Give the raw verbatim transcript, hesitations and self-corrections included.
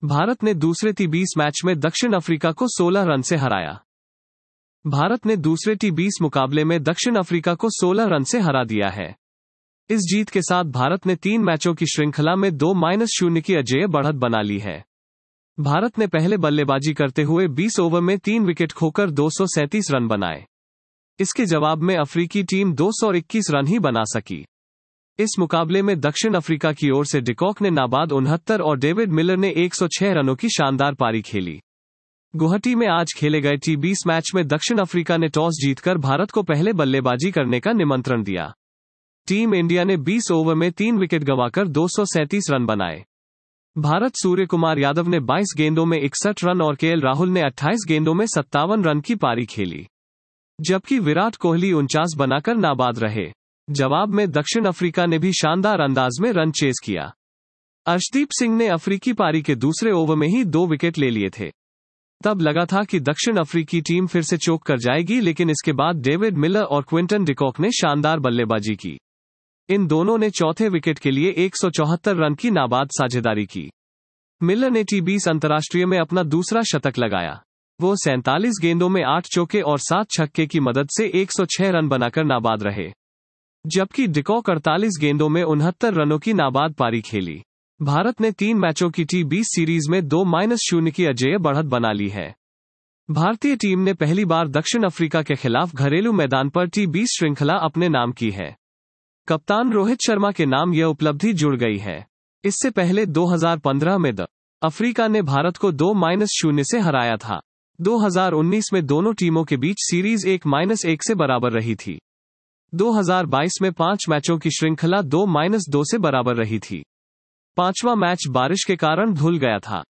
भारत ने दूसरे टी बीस मैच में दक्षिण अफ्रीका को सोलह रन से हराया। भारत ने दूसरे टी बीस मुकाबले में दक्षिण अफ्रीका को सोलह रन से हरा दिया है। इस जीत के साथ भारत ने तीन मैचों की श्रृंखला में दो माइनस शून्य की अजेय बढ़त बना ली है। भारत ने पहले बल्लेबाजी करते हुए बीस ओवर में तीन विकेट खोकर दो सौ सैंतीस रन बनाए। इसके जवाब में अफ्रीकी टीम दो सौ इक्कीस रन ही बना सकी। इस मुकाबले में दक्षिण अफ्रीका की ओर से डिकॉक ने नाबाद उनहत्तर और डेविड मिलर ने एक सौ छह रनों की शानदार पारी खेली। गुवाहाटी में आज खेले गए टी बीस मैच में दक्षिण अफ्रीका ने टॉस जीतकर भारत को पहले बल्लेबाजी करने का निमंत्रण दिया। टीम इंडिया ने बीस ओवर में तीन विकेट गंवाकर दो सौ सैंतीस रन बनाए। भारत सूर्य कुमार यादव ने बाईस गेंदों में इकसठ रन और केएल राहुल ने अट्ठाईस गेंदों में सत्तावन रन की पारी खेली, जबकि विराट कोहली उनचास बनाकर नाबाद रहे। जवाब में दक्षिण अफ्रीका ने भी शानदार अंदाज में रन चेज किया। अर्शदीप सिंह ने अफ्रीकी पारी के दूसरे ओवर में ही दो विकेट ले लिए थे। तब लगा था कि दक्षिण अफ्रीकी टीम फिर से चौक कर जाएगी, लेकिन इसके बाद डेविड मिलर और क्विंटन डिकॉक ने शानदार बल्लेबाजी की। इन दोनों ने चौथे विकेट के लिए एक सौ चौहत्तर रन की नाबाद साझेदारी की। मिलर ने टी बीस अंतर्राष्ट्रीय में अपना दूसरा शतक लगाया। वो सैंतालीस गेंदों में आठ चौके और सात छक्के की मदद से एक सौ छह रन बनाकर नाबाद रहे, जबकि डिकॉक अड़तालीस गेंदों में उनहत्तर रनों की नाबाद पारी खेली। भारत ने तीन मैचों की टी बीस सीरीज में दो माइनस शून्य की अजेय बढ़त बना ली है। भारतीय टीम ने पहली बार दक्षिण अफ्रीका के खिलाफ घरेलू मैदान पर टी बीस श्रृंखला अपने नाम की है। कप्तान रोहित शर्मा के नाम यह उपलब्धि जुड़ गई है। इससे पहले दो हज़ार पंद्रह में द अफ्रीका ने भारत को दो माइनस शून्य से हराया था। दो हज़ार उन्नीस में दोनों टीमों के बीच सीरीज एक माइनस एक से बराबर रही थी। दो हज़ार बाईस में पांच मैचों की श्रृंखला दो माइनस दो से बराबर रही थी। पांचवा मैच बारिश के कारण धुल गया था।